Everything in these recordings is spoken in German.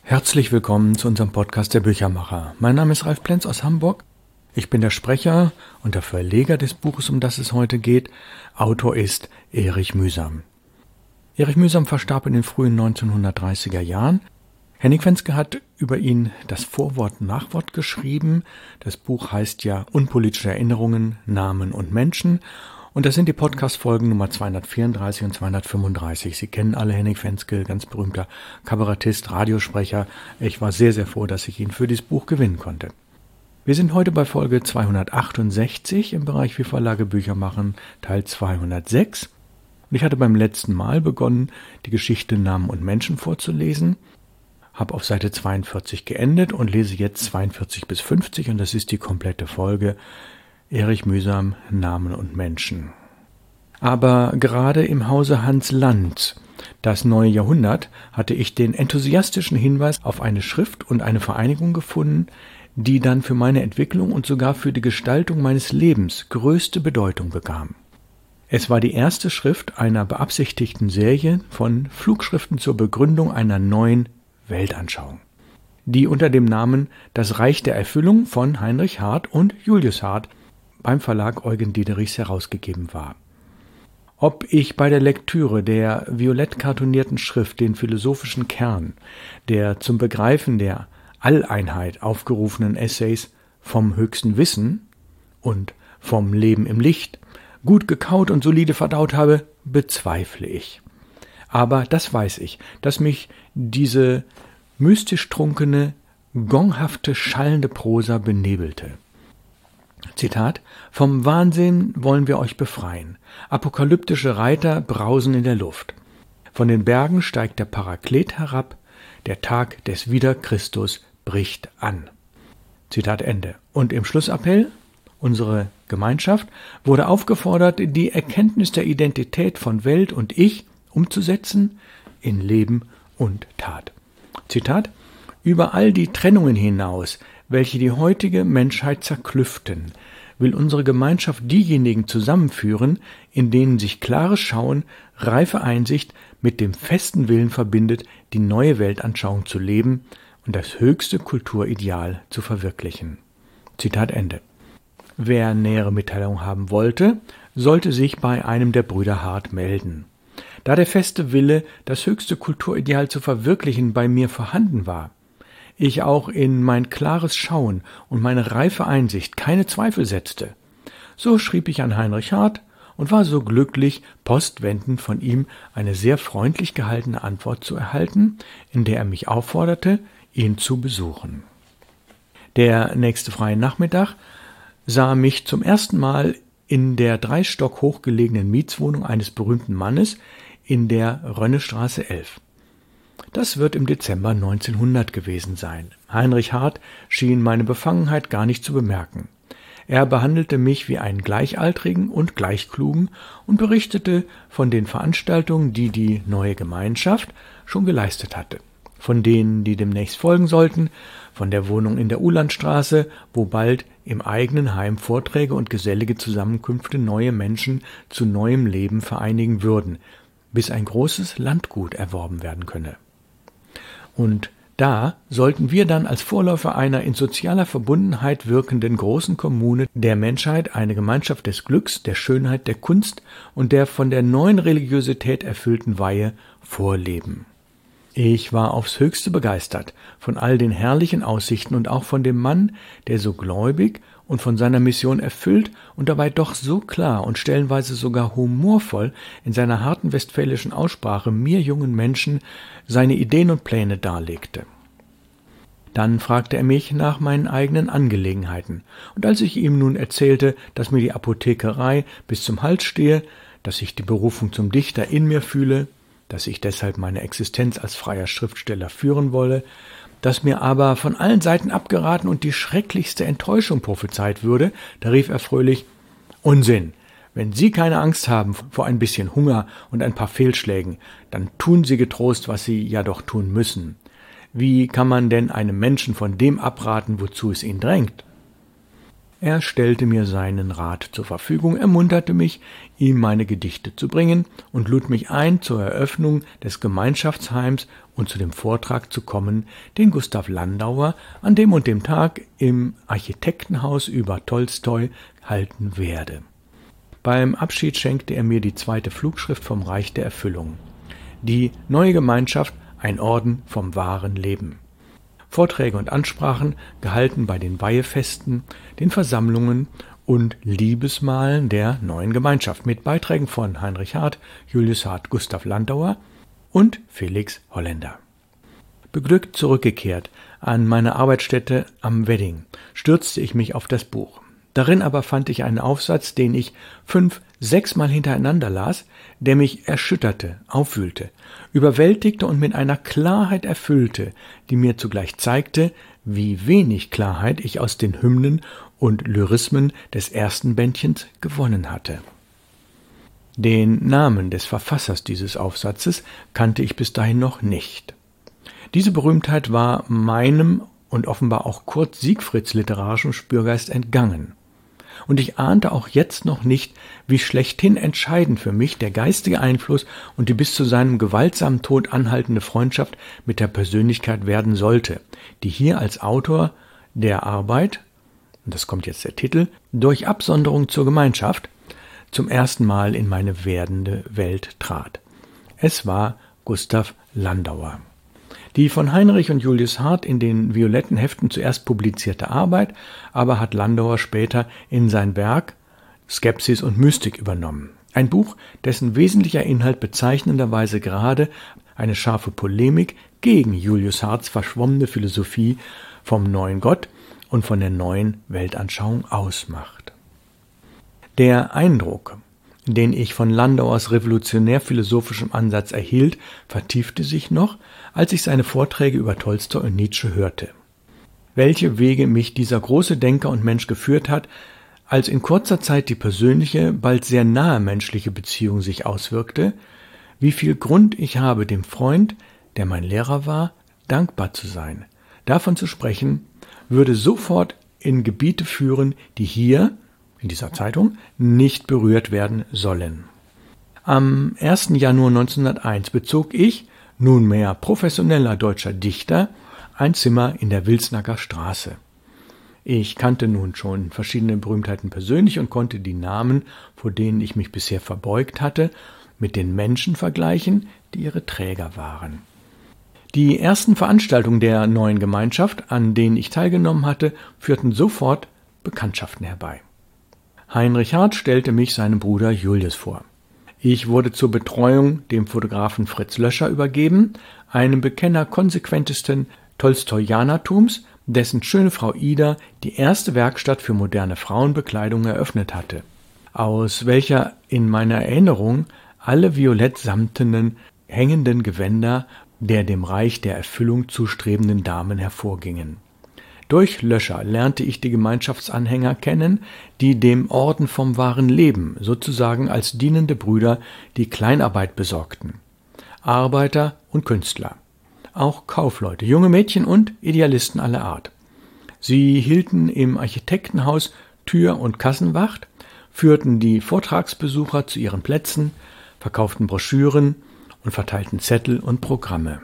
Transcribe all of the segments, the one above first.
Herzlich willkommen zu unserem Podcast der Büchermacher. Mein Name ist Ralf Plenz aus Hamburg. Ich bin der Sprecher und der Verleger des Buches, um das es heute geht. Autor ist Erich Mühsam. Erich Mühsam verstarb in den frühen 1930er Jahren. Henning Fenske hat über ihn das Vorwort und Nachwort geschrieben. Das Buch heißt ja Unpolitische Erinnerungen, Namen und Menschen. Und das sind die Podcast-Folgen Nummer 234 und 235. Sie kennen alle Henning Fenske, ganz berühmter Kabarettist, Radiosprecher. Ich war sehr, sehr froh, dass ich ihn für dieses Buch gewinnen konnte. Wir sind heute bei Folge 268 im Bereich Wie Verlage Bücher machen, Teil 206. Und ich hatte beim letzten Mal begonnen, die Geschichte Namen und Menschen vorzulesen. Habe auf Seite 42 geendet und lese jetzt 42 bis 50 und das ist die komplette Folge. Erich Mühsam, Namen und Menschen. Aber gerade im Hause Hans Land, das neue Jahrhundert, hatte ich den enthusiastischen Hinweis auf eine Schrift und eine Vereinigung gefunden, die dann für meine Entwicklung und sogar für die Gestaltung meines Lebens größte Bedeutung bekam. Es war die erste Schrift einer beabsichtigten Serie von Flugschriften zur Begründung einer neuen Weltanschauung, die unter dem Namen Das Reich der Erfüllung von Heinrich Hardt und Julius Hardt beim Verlag Eugen Diederichs herausgegeben war. Ob ich bei der Lektüre der violett kartonierten Schrift den philosophischen Kern der zum Begreifen der Alleinheit aufgerufenen Essays vom höchsten Wissen und vom Leben im Licht gut gekaut und solide verdaut habe, bezweifle ich. Aber das weiß ich, dass mich diese mystisch trunkene, gonghafte, schallende Prosa benebelte. Zitat: Vom Wahnsinn wollen wir euch befreien. Apokalyptische Reiter brausen in der Luft. Von den Bergen steigt der Paraklet herab. Der Tag des Wiederchristus bricht an. Zitat Ende. Und im Schlussappell: Unsere Gemeinschaft wurde aufgefordert, die Erkenntnis der Identität von Welt und Ich umzusetzen in Leben und Tat. Zitat: Über all die Trennungen hinaus, welche die heutige Menschheit zerklüften, will unsere Gemeinschaft diejenigen zusammenführen, in denen sich klares Schauen, reife Einsicht mit dem festen Willen verbindet, die neue Weltanschauung zu leben und das höchste Kulturideal zu verwirklichen. Zitat Ende. Wer nähere Mitteilung haben wollte, sollte sich bei einem der Brüder Hardt melden. Da der feste Wille, das höchste Kulturideal zu verwirklichen, bei mir vorhanden war, ich auch in mein klares Schauen und meine reife Einsicht keine Zweifel setzte, so schrieb ich an Heinrich Hardt und war so glücklich, postwendend von ihm eine sehr freundlich gehaltene Antwort zu erhalten, in der er mich aufforderte, ihn zu besuchen. Der nächste freie Nachmittag sah mich zum ersten Mal in der 3 Stock hoch gelegenen Mietswohnung eines berühmten Mannes in der Rönnestraße 11. Das wird im Dezember 1900 gewesen sein. Heinrich Hardt schien meine Befangenheit gar nicht zu bemerken. Er behandelte mich wie einen Gleichaltrigen und Gleichklugen und berichtete von den Veranstaltungen, die die neue Gemeinschaft schon geleistet hatte, von denen, die demnächst folgen sollten, von der Wohnung in der Uhlandstraße, wo bald im eigenen Heim Vorträge und gesellige Zusammenkünfte neue Menschen zu neuem Leben vereinigen würden, bis ein großes Landgut erworben werden könne. Und da sollten wir dann als Vorläufer einer in sozialer Verbundenheit wirkenden großen Kommune der Menschheit eine Gemeinschaft des Glücks, der Schönheit, der Kunst und der von der neuen Religiosität erfüllten Weihe vorleben. Ich war aufs Höchste begeistert von all den herrlichen Aussichten und auch von dem Mann, der so gläubig und von seiner Mission erfüllt und dabei doch so klar und stellenweise sogar humorvoll in seiner harten westfälischen Aussprache mir jungen Menschen seine Ideen und Pläne darlegte. Dann fragte er mich nach meinen eigenen Angelegenheiten, und als ich ihm nun erzählte, dass mir die Apothekerei bis zum Hals stehe, dass ich die Berufung zum Dichter in mir fühle, dass ich deshalb meine Existenz als freier Schriftsteller führen wolle, dass mir aber von allen Seiten abgeraten und die schrecklichste Enttäuschung prophezeit würde, da rief er fröhlich: Unsinn! Wenn Sie keine Angst haben vor ein bisschen Hunger und ein paar Fehlschlägen, dann tun Sie getrost, was Sie ja doch tun müssen. Wie kann man denn einem Menschen von dem abraten, wozu es ihn drängt? Er stellte mir seinen Rat zur Verfügung, ermunterte mich, ihm meine Gedichte zu bringen und lud mich ein, zur Eröffnung des Gemeinschaftsheims und zu dem Vortrag zu kommen, den Gustav Landauer an dem und dem Tag im Architektenhaus über Tolstoi halten werde. Beim Abschied schenkte er mir die 2. Flugschrift vom Reich der Erfüllung. Die neue Gemeinschaft, ein Orden vom wahren Leben. Vorträge und Ansprachen gehalten bei den Weihefesten, den Versammlungen und Liebesmahlen der neuen Gemeinschaft mit Beiträgen von Heinrich Hardt, Julius Hardt, Gustav Landauer und Felix Holländer. Beglückt zurückgekehrt an meine Arbeitsstätte am Wedding, stürzte ich mich auf das Buch. Darin aber fand ich einen Aufsatz, den ich 5-, 6 Mal hintereinander las, der mich erschütterte, aufwühlte, überwältigte und mit einer Klarheit erfüllte, die mir zugleich zeigte, wie wenig Klarheit ich aus den Hymnen und Lyrismen des ersten Bändchens gewonnen hatte. Den Namen des Verfassers dieses Aufsatzes kannte ich bis dahin noch nicht. Diese Berühmtheit war meinem und offenbar auch Kurt Siegfrieds literarischem Spürgeist entgangen. Und ich ahnte auch jetzt noch nicht, wie schlechthin entscheidend für mich der geistige Einfluss und die bis zu seinem gewaltsamen Tod anhaltende Freundschaft mit der Persönlichkeit werden sollte, die hier als Autor der Arbeit, und das kommt jetzt der Titel, durch Absonderung zur Gemeinschaft zum ersten Mal in meine werdende Welt trat. Es war Gustav Landauer. Die von Heinrich und Julius Hardt in den violetten Heften zuerst publizierte Arbeit, aber hat Landauer später in sein Werk Skepsis und Mystik übernommen. Ein Buch, dessen wesentlicher Inhalt bezeichnenderweise gerade eine scharfe Polemik gegen Julius Hardts verschwommene Philosophie vom neuen Gott und von der neuen Weltanschauung ausmacht. Der Eindruck, den ich von Landauers revolutionär-philosophischem Ansatz erhielt, vertiefte sich noch, als ich seine Vorträge über Tolstoi und Nietzsche hörte. Welche Wege mich dieser große Denker und Mensch geführt hat, als in kurzer Zeit die persönliche, bald sehr nahe menschliche Beziehung sich auswirkte, wie viel Grund ich habe, dem Freund, der mein Lehrer war, dankbar zu sein. Davon zu sprechen, würde sofort in Gebiete führen, die hier, in dieser Zeitung, nicht berührt werden sollen. Am 1. Januar 1901 bezog ich, nunmehr professioneller deutscher Dichter, ein Zimmer in der Wilsnacker Straße. Ich kannte nun schon verschiedene Berühmtheiten persönlich und konnte die Namen, vor denen ich mich bisher verbeugt hatte, mit den Menschen vergleichen, die ihre Träger waren. Die ersten Veranstaltungen der neuen Gemeinschaft, an denen ich teilgenommen hatte, führten sofort Bekanntschaften herbei. Heinrich Hardt stellte mich seinem Bruder Julius vor. Ich wurde zur Betreuung dem Fotografen Fritz Löscher übergeben, einem Bekenner konsequentesten Tolstoianertums, dessen schöne Frau Ida die erste Werkstatt für moderne Frauenbekleidung eröffnet hatte, aus welcher in meiner Erinnerung alle violett samtenen, hängenden Gewänder der dem Reich der Erfüllung zustrebenden Damen hervorgingen. Durch Löscher lernte ich die Gemeinschaftsanhänger kennen, die dem Orden vom wahren Leben sozusagen als dienende Brüder die Kleinarbeit besorgten. Arbeiter und Künstler, auch Kaufleute, junge Mädchen und Idealisten aller Art. Sie hielten im Architektenhaus Tür- und Kassenwacht, führten die Vortragsbesucher zu ihren Plätzen, verkauften Broschüren und verteilten Zettel und Programme.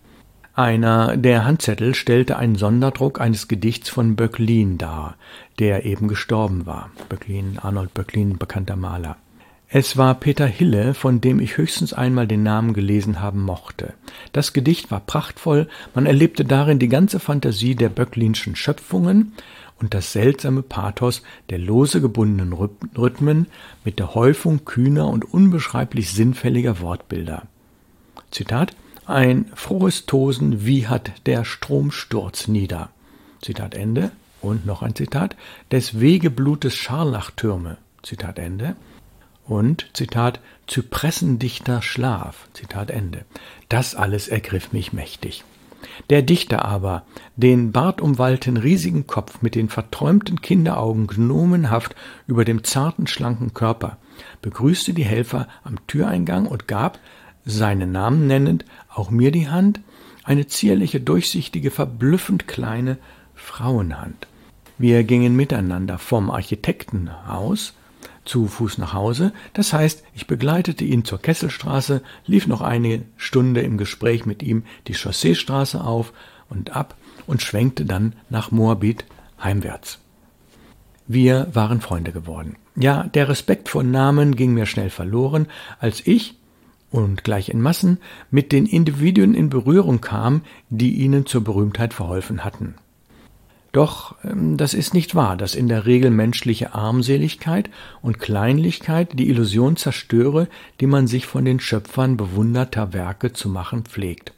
Einer der Handzettel stellte einen Sonderdruck eines Gedichts von Böcklin dar, der eben gestorben war. Arnold Böcklin, bekannter Maler. Es war Peter Hille, von dem ich höchstens einmal den Namen gelesen haben mochte. Das Gedicht war prachtvoll, man erlebte darin die ganze Fantasie der Böcklinschen Schöpfungen und das seltsame Pathos der lose gebundenen Rhythmen mit der Häufung kühner und unbeschreiblich sinnfälliger Wortbilder. Zitat: Ein frohes Tosen, wie hat der Stromsturz nieder. Zitat Ende. Und noch ein Zitat: Des Wegeblutes Scharlachtürme. Zitat Ende. Und, Zitat, zypressendichter Schlaf. Zitat Ende. Das alles ergriff mich mächtig. Der Dichter aber, den bartumwallten riesigen Kopf mit den verträumten Kinderaugen gnomenhaft über dem zarten, schlanken Körper, begrüßte die Helfer am Türeingang und gab, seinen Namen nennend, auch mir die Hand, eine zierliche, durchsichtige, verblüffend kleine Frauenhand. Wir gingen miteinander vom Architektenhaus zu Fuß nach Hause. Das heißt, ich begleitete ihn zur Kesselstraße, lief noch eine Stunde im Gespräch mit ihm die Chausseestraße auf und ab und schwenkte dann nach Moabit heimwärts. Wir waren Freunde geworden. Ja, der Respekt vor Namen ging mir schnell verloren, als ich, und gleich in Massen, mit den Individuen in Berührung kam, die ihnen zur Berühmtheit verholfen hatten. Doch das ist nicht wahr, dass in der Regel menschliche Armseligkeit und Kleinlichkeit die Illusion zerstöre, die man sich von den Schöpfern bewunderter Werke zu machen pflegt.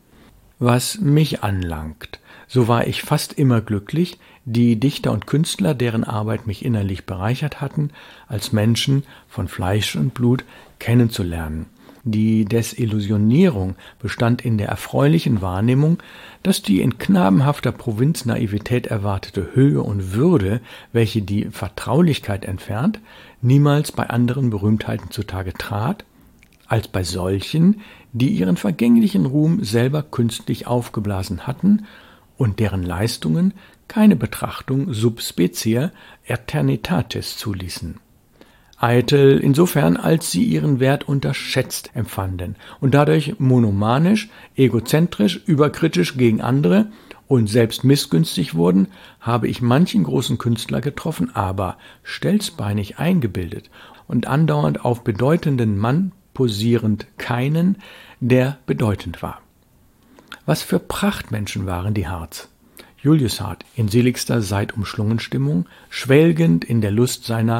Was mich anlangt, so war ich fast immer glücklich, die Dichter und Künstler, deren Arbeit mich innerlich bereichert hatten, als Menschen von Fleisch und Blut kennenzulernen. Die Desillusionierung bestand in der erfreulichen Wahrnehmung, dass die in knabenhafter Provinznaivität erwartete Höhe und Würde, welche die Vertraulichkeit entfernt, niemals bei anderen Berühmtheiten zutage trat, als bei solchen, die ihren vergänglichen Ruhm selber künstlich aufgeblasen hatten und deren Leistungen keine Betrachtung sub specie aeternitatis zuließen. Eitel insofern, als sie ihren Wert unterschätzt empfanden und dadurch monomanisch, egozentrisch, überkritisch gegen andere und selbst missgünstig wurden, habe ich manchen großen Künstler getroffen, aber stelzbeinig eingebildet und andauernd auf bedeutenden Mann posierend keinen, der bedeutend war. Was für Prachtmenschen waren die Harts! Julius Hart in seligster Seitumschlungenstimmung, schwelgend in der Lust seiner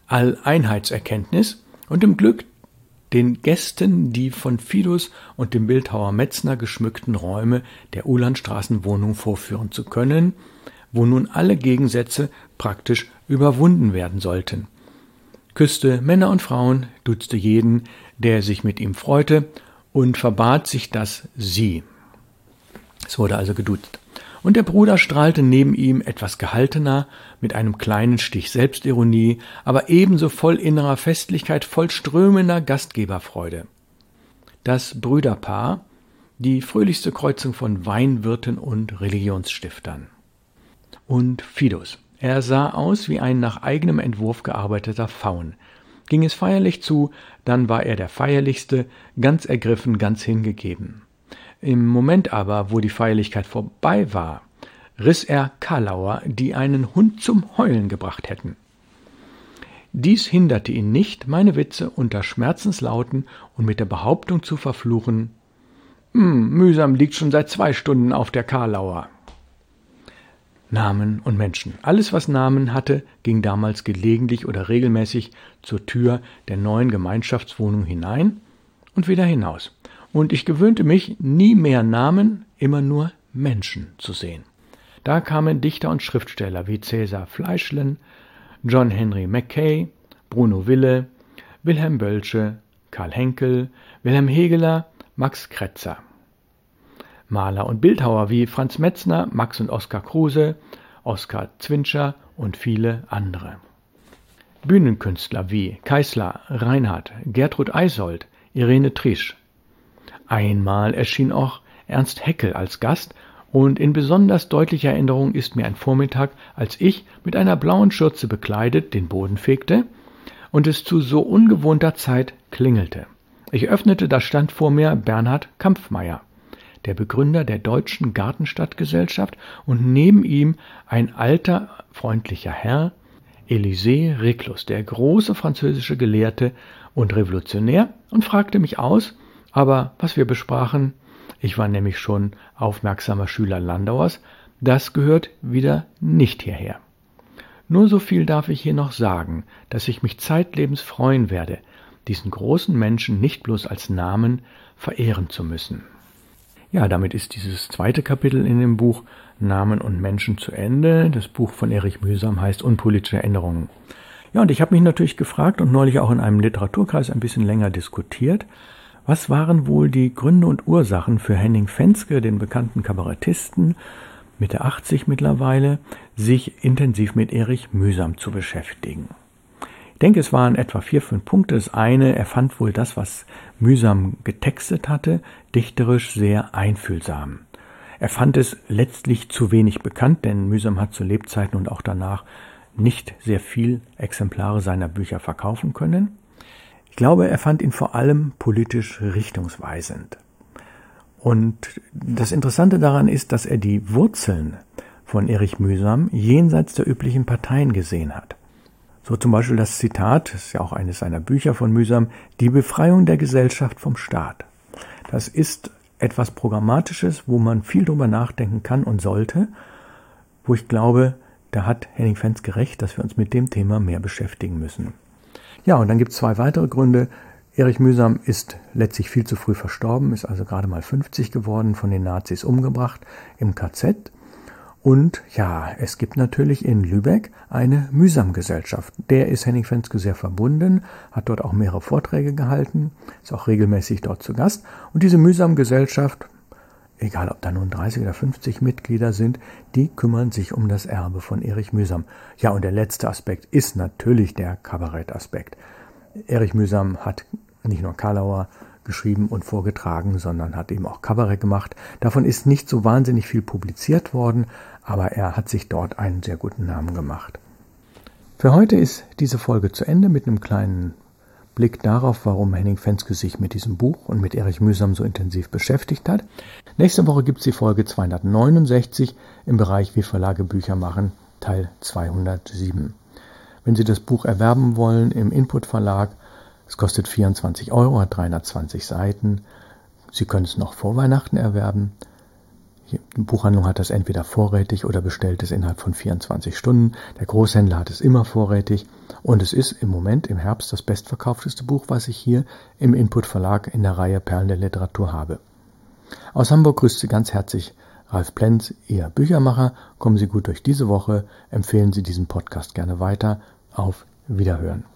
Alleinheitserkenntnis und im Glück, den Gästen die von Fidus und dem Bildhauer Metzner geschmückten Räume der Uhlandstraßenwohnung vorführen zu können, wo nun alle Gegensätze praktisch überwunden werden sollten. Küsste Männer und Frauen, duzte jeden, der sich mit ihm freute, und verbat sich das Sie. Es wurde also geduzt. Und der Bruder strahlte neben ihm etwas gehaltener, mit einem kleinen Stich Selbstironie, aber ebenso voll innerer Festlichkeit, voll strömender Gastgeberfreude. Das Brüderpaar, die fröhlichste Kreuzung von Weinwirten und Religionsstiftern. Und Fidus. Er sah aus wie ein nach eigenem Entwurf gearbeiteter Faun. Ging es feierlich zu, dann war er der Feierlichste, ganz ergriffen, ganz hingegeben. Im Moment aber, wo die Feierlichkeit vorbei war, riss er Kalauer, die einen Hund zum Heulen gebracht hätten. Dies hinderte ihn nicht, meine Witze unter Schmerzenslauten und mit der Behauptung zu verfluchen: Mühsam liegt schon seit 2 Stunden auf der Kalauer. Namen und Menschen. Alles, was Namen hatte, ging damals gelegentlich oder regelmäßig zur Tür der neuen Gemeinschaftswohnung hinein und wieder hinaus. Und ich gewöhnte mich, nie mehr Namen, immer nur Menschen zu sehen. Da kamen Dichter und Schriftsteller wie Cäsar Fleischlen, John Henry Mackay, Bruno Wille, Wilhelm Bölsche, Karl Henkel, Wilhelm Hegeler, Max Kretzer. Maler und Bildhauer wie Franz Metzner, Max und Oskar Kruse, Oskar Zwinscher und viele andere. Bühnenkünstler wie Keisler, Reinhardt, Gertrud Eisold, Irene Trisch. Einmal erschien auch Ernst Haeckel als Gast, und in besonders deutlicher Erinnerung ist mir ein Vormittag, als ich mit einer blauen Schürze bekleidet den Boden fegte und es zu so ungewohnter Zeit klingelte. Ich öffnete, da stand vor mir Bernhard Kampfmeier, der Begründer der Deutschen Gartenstadtgesellschaft, und neben ihm ein alter, freundlicher Herr, Élisée Reclus, der große französische Gelehrte und Revolutionär, und fragte mich aus, aber was wir besprachen, ich war nämlich schon aufmerksamer Schüler Landauers, das gehört wieder nicht hierher. Nur so viel darf ich hier noch sagen, dass ich mich zeitlebens freuen werde, diesen großen Menschen nicht bloß als Namen verehren zu müssen. Ja, damit ist dieses 2. Kapitel in dem Buch Namen und Menschen zu Ende. Das Buch von Erich Mühsam heißt Unpolitische Erinnerungen. Ja, und ich habe mich natürlich gefragt und neulich auch in einem Literaturkreis ein bisschen länger diskutiert, was waren wohl die Gründe und Ursachen für Henning Fenske, den bekannten Kabarettisten, Mitte 80 mittlerweile, sich intensiv mit Erich Mühsam zu beschäftigen? Ich denke, es waren etwa 4, 5 Punkte. Das eine, er fand wohl das, was Mühsam getextet hatte, dichterisch sehr einfühlsam. Er fand es letztlich zu wenig bekannt, denn Mühsam hat zu Lebzeiten und auch danach nicht sehr viel Exemplare seiner Bücher verkaufen können. Ich glaube, er fand ihn vor allem politisch richtungsweisend. Und das Interessante daran ist, dass er die Wurzeln von Erich Mühsam jenseits der üblichen Parteien gesehen hat. So zum Beispiel das Zitat, das ist ja auch eines seiner Bücher von Mühsam, die Befreiung der Gesellschaft vom Staat. Das ist etwas Programmatisches, wo man viel drüber nachdenken kann und sollte, wo ich glaube, da hat Henning Fenske recht, dass wir uns mit dem Thema mehr beschäftigen müssen. Ja, und dann gibt es 2 weitere Gründe. Erich Mühsam ist letztlich viel zu früh verstorben, ist also gerade mal 50 geworden, von den Nazis umgebracht im KZ. Und ja, es gibt natürlich in Lübeck eine Mühsam-Gesellschaft. Der ist Henning Fenske sehr verbunden, hat dort auch mehrere Vorträge gehalten, ist auch regelmäßig dort zu Gast. Und diese Mühsam-Gesellschaft, egal ob da nun 30 oder 50 Mitglieder sind, die kümmern sich um das Erbe von Erich Mühsam. Ja, und der letzte Aspekt ist natürlich der Kabarettaspekt. Erich Mühsam hat nicht nur Karlauer geschrieben und vorgetragen, sondern hat eben auch Kabarett gemacht. Davon ist nicht so wahnsinnig viel publiziert worden, aber er hat sich dort einen sehr guten Namen gemacht. Für heute ist diese Folge zu Ende mit einem kleinen Blick darauf, warum Henning Fenske sich mit diesem Buch und mit Erich Mühsam so intensiv beschäftigt hat. Nächste Woche gibt es die Folge 269 im Bereich Wie Verlage Bücher machen, Teil 207. Wenn Sie das Buch erwerben wollen im Input Verlag, es kostet 24 €, hat 320 Seiten. Sie können es noch vor Weihnachten erwerben. Die Buchhandlung hat das entweder vorrätig oder bestellt es innerhalb von 24 Stunden. Der Großhändler hat es immer vorrätig. Und es ist im Moment im Herbst das bestverkaufteste Buch, was ich hier im Input Verlag in der Reihe Perlen der Literatur habe. Aus Hamburg grüßt Sie ganz herzlich Ralf Plenz, Ihr Büchermacher. Kommen Sie gut durch diese Woche. Empfehlen Sie diesen Podcast gerne weiter. Auf Wiederhören.